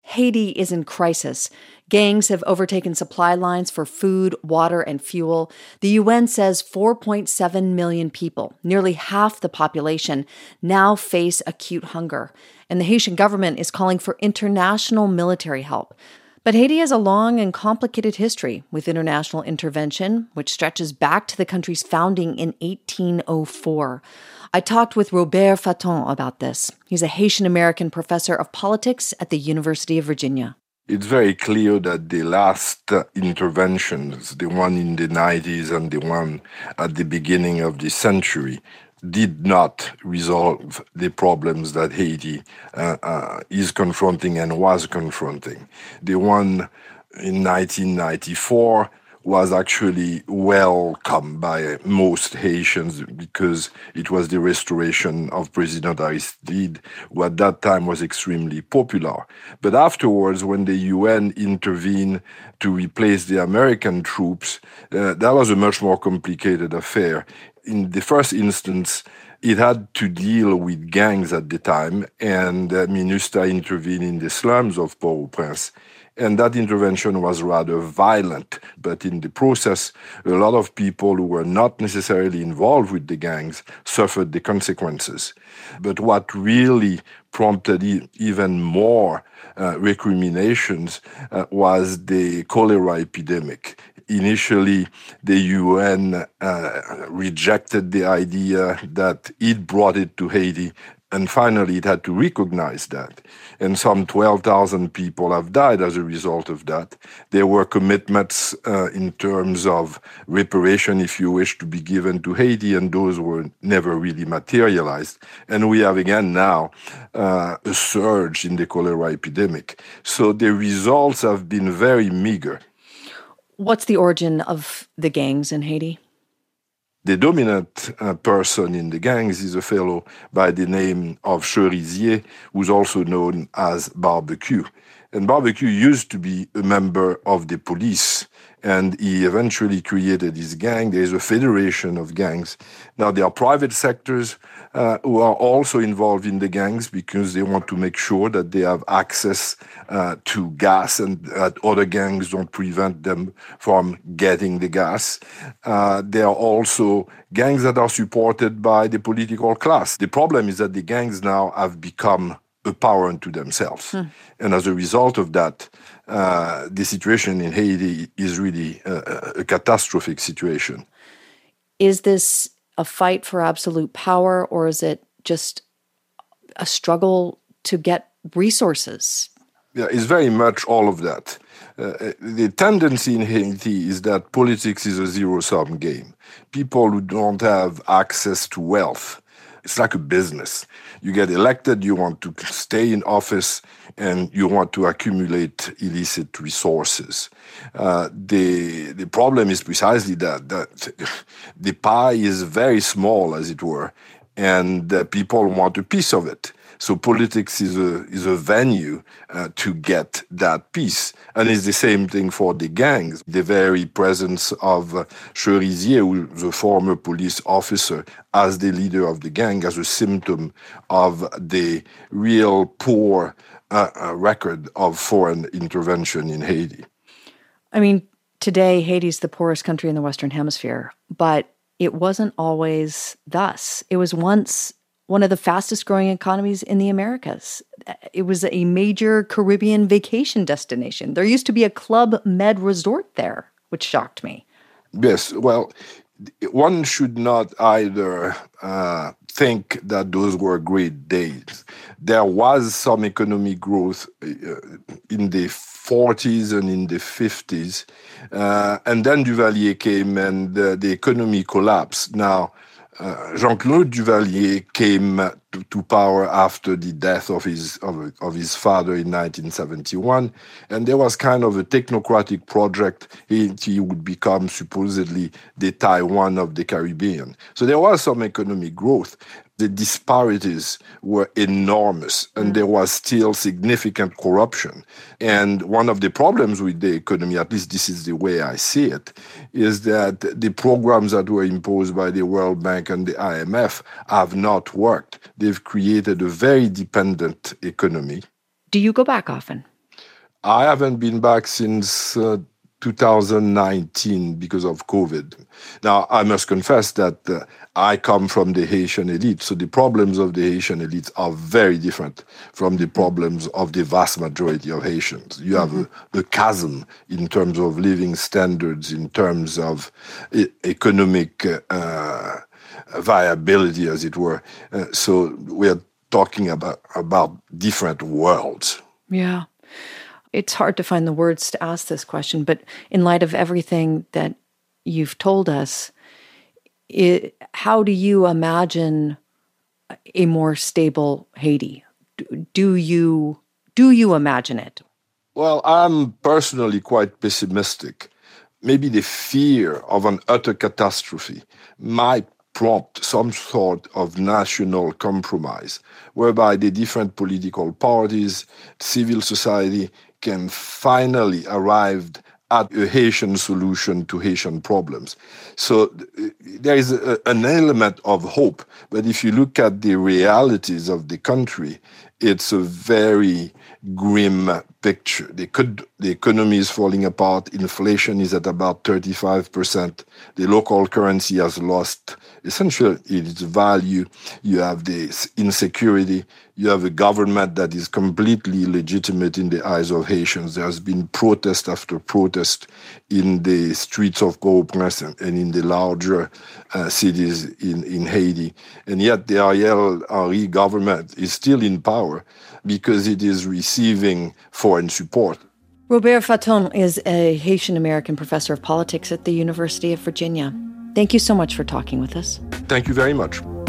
Haiti is in crisis. Gangs have overtaken supply lines for food, water, and fuel. The UN says 4.7 million people, nearly half the population, now face acute hunger. And the Haitian government is calling for international military help. But Haiti has a long and complicated history with international intervention, which stretches back to the country's founding in 1804. I talked with Robert Fatton about this. He's a Haitian-American professor of politics at the University of Virginia. It's very clear that the last interventions, the one in the 90s and the one at the beginning of the century, did not resolve the problems that Haiti is confronting and was confronting. The one in 1994 was actually welcomed by most Haitians because it was the restoration of President Aristide, who at that time was extremely popular. But afterwards, when the UN intervened to replace the American troops, that was a much more complicated affair. In the first instance, it had to deal with gangs at the time, and MINUSTAH intervened in the slums of Port-au-Prince. And that intervention was rather violent. But in the process, a lot of people who were not necessarily involved with the gangs suffered the consequences. But what really prompted even more recriminations was the cholera epidemic. Initially, the UN rejected the idea that it brought it to Haiti, and finally it had to recognize that. And some 12,000 people have died as a result of that. There were commitments in terms of reparation, if you wish, to be given to Haiti, and those were never really materialized. And we have again now a surge in the cholera epidemic. So the results have been very meager. What's the origin of the gangs in Haiti? The dominant person in the gangs is a fellow by the name of Cerisier, who's also known as Barbecue. And Barbecue used to be a member of the police, and he eventually created his gang. There's a federation of gangs. Now, there are private sectors who are also involved in the gangs because they want to make sure that they have access to gas and that other gangs don't prevent them from getting the gas. There are also gangs that are supported by the political class. The problem is that the gangs now have become a power unto themselves. And as a result of that, the situation in Haiti is really a catastrophic situation. Is this a fight for absolute power, or is it just a struggle to get resources? Yeah, it's very much all of that. The tendency in Haiti is that politics is a zero-sum game. People who don't have access to wealth, it's like a business. You get elected, you want to stay in office, and you want to accumulate illicit resources. The problem is precisely that the pie is very small, as it were, and people want a piece of it. So politics is a venue to get that piece. And it's the same thing for the gangs. The very presence of Cerisier, who was a former police officer, as the leader of the gang, as a symptom of the real poor record of foreign intervention in Haiti. I mean, today, Haiti's the poorest country in the Western Hemisphere, but it wasn't always thus. It was once one of the fastest growing economies in the Americas. It was a major Caribbean vacation destination. There used to be a Club Med resort there, which shocked me. Yes, well, one should not either think that those were great days. There was some economic growth in the 40s and in the 50s, and then Duvalier came and the economy collapsed. Now, Jean-Claude Duvalier came to power after the death of his father in 1971, and there was kind of a technocratic project. He would become supposedly the Taiwan of the Caribbean. So there was some economic growth. The disparities were enormous, and there was still significant corruption. And one of the problems with the economy, at least this is the way I see it, is that the programs that were imposed by the World Bank and the IMF have not worked. They've created a very dependent economy. Do you go back often? I haven't been back since 2019 because of COVID. Now, I must confess that I come from the Haitian elite, so the problems of the Haitian elite are very different from the problems of the vast majority of Haitians. You have a chasm in terms of living standards, in terms of economic viability, as it were. So we are talking about different worlds. Yeah. It's hard to find the words to ask this question, but in light of everything that you've told us, how do you imagine a more stable Haiti? Do you imagine it? Well, I'm personally quite pessimistic. Maybe the fear of an utter catastrophe might prompt some sort of national compromise, whereby the different political parties, civil society, can finally arrive at a Haitian solution to Haitian problems. So there is an element of hope, but if you look at the realities of the country, it's a very grim picture. The economy is falling apart. Inflation is at about 35%. The local currency has lost essentially its value. You have this insecurity. You have a government that is completely illegitimate in the eyes of Haitians. There has been protest after protest in the streets of Port-au-Prince and in the larger cities in Haiti. And yet the Ariel Henry government is still in power because it is receiving foreign support. Robert Fatton is a Haitian-American professor of politics at the University of Virginia. Thank you so much for talking with us. Thank you very much.